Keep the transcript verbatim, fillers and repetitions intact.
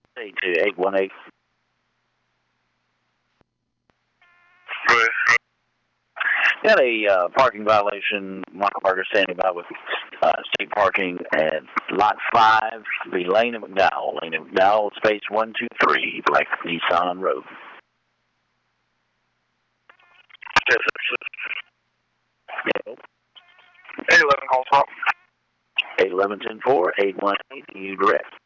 eight two eight one eight. Got a uh, parking violation. Michael Parker standing by with uh, state parking at lot five, the Lane of McDowell. Lane of McDowell, space one two three, Black Nissan Road. Yes, Yeah. eight eleven call stop. eight eleven ten four, eight one eight, you direct.